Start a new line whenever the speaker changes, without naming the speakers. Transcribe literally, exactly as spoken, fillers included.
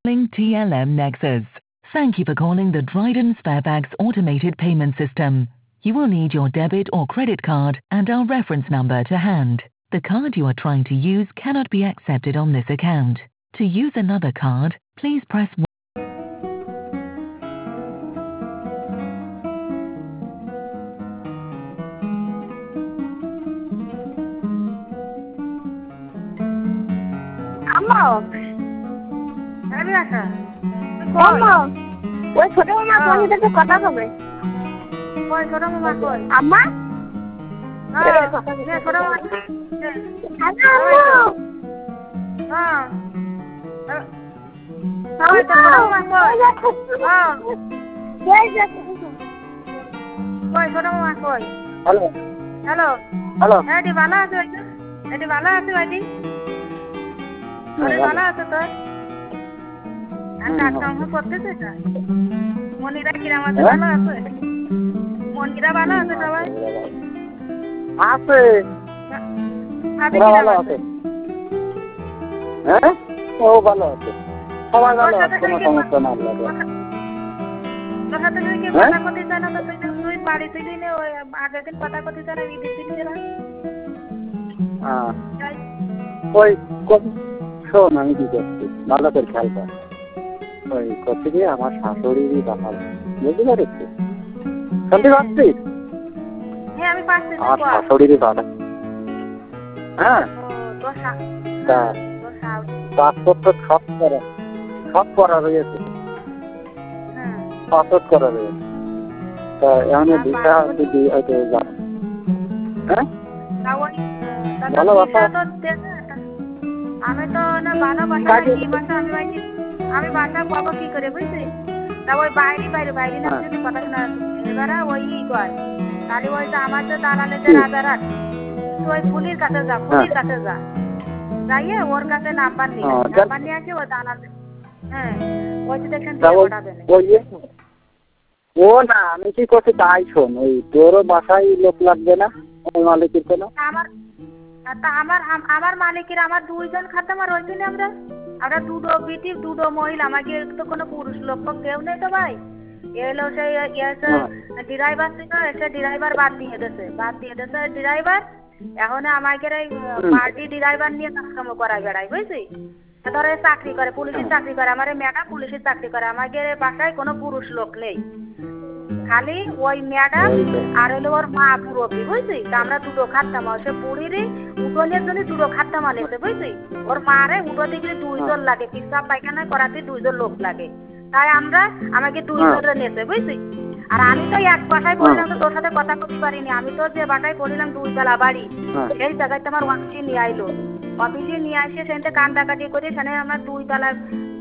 Calling T L M Nexus. Thank you for calling the Dryden Sparebags automated payment system. You will need your debit or credit card and our reference number to hand. The card you are trying to use cannot be accepted on this account. To use another card, please press one.
আম্মা
আমি আসা
আম্মা ওই ছোট মামা কোন দিকে কথা হবে
কই ছোট মামা কই
আম্মা
হ্যাঁ নে ছোট মামা হ্যাঁ
হ্যাঁ
ছোট মামা কই হ্যাঁ
কই যাচ্ছে
কই ছোট মামা কই
হ্যালো
হ্যালো
হ্যালো
এটি ভালো আছে এটি ভালো আছে ভাইটি আরে ভালো আছে তো আর কাজ কাম করতেছে না মনিরা কিরাম আছে ভালো আছে মনিরা ভালো আছে সবাই
আছে
ভাবি
ওরা
কিরাম
ভালো
আছে
আছে হ্যাঁ ও ভালো আছে সবাই ভালো আছে কোনো সমস্যা না আল্লাহ
তোর সাথে যদি কেউ কথা করতে চায় না তো তুই তুই বাড়ি ছিলি না ওই আগের দিন কথা করতে চায় না ঈদের দিন ছিল
হ্যাঁ ওই শোন আমি কি করছি ভালো করে খেয়াল কর ওই করছি কি আমার শাশুড়িরই বাবা বুঝতে পারছি শুনতে পাচ্ছিস
হ্যাঁ আমি পাচ্ছি
আমার শাশুড়িরই বাবা হ্যাঁ
তোর
তা
তোর শাশ
পাসপোর্ট তো সব করা সব করা রয়েছে
হ্যাঁ
পাসপোর্ট করা রয়েছে তা এমনি ভিসা যদি হয়তো যান হ্যাঁ ভালো বাসা
আমি তো না ভালো বাসা কি বাসা আমি ভাই আমি বাসা পাবো কি করে বুঝছিস তা ওই বাইরে বাইরে বাইরে না যদি কথা শোনা এবারে ওই ই কর তাহলে ওই যে আমার যে দালালে যে রাজারহাট তুই ওই ফুলির কাছে যা ফুলির কাছে যা যাইয়ে ওর কাছে নাম্বার নিয়ে নাম্বার নিয়ে আসি ও দালালে হ্যাঁ ওই যে দেখেন
ও না আমি কি করছি তাই শোন ওই তোরও বাসায় লোক লাগবে না ওই মালিকের কোনো
আমার তা আমার আমার মালিকের আমার দুইজন খাতামা রয়েছে না আমরা আমরা দুটো বিটি দুটো মহিলা আমাকে তো কোনো পুরুষ লোক কেউ নেই তো ভাই এলো সেই ড্রাইভার ছিল এসে ড্রাইভার বাদ দিয়ে দিয়েছে বাদ দিয়ে দিয়েছে ড্রাইভার এখন আমাকে এই পার্টি ড্রাইভার নিয়ে কাজকাম করায় বেড়াই বুঝছিস ধরো চাকরি করে পুলিশের চাকরি করে আমার ম্যাডাম পুলিশের চাকরি করে আমাকে বাসায় কোনো পুরুষ লোক নেই খালি ওই ম্যাডাম আর হলো ওর মা পুরোপি বুঝছিস আমরা দুটো খাতাম সে বুড়িরই উঠোনের জন্য দুটো খাতাম আনেছে বুঝছিস ওর মারে উঠো দিকে দুইজন লাগে পিসাব পায়খানা করাতে দুইজন লোক লাগে তাই আমরা আমাকে দুইজনে নিয়েছে বুঝছিস আর আমি তো এক বাসায় পড়লাম তো তোর সাথে কথা বলতে পারিনি আমি তো যে বাসায় পড়লাম দুই তলা বাড়ি সেই জায়গায় আমার ওয়াকি নিয়ে আইলো অফিসে নিয়ে আসে সেখানে কান্দাকাটি করে সেখানে আমরা দুই তলা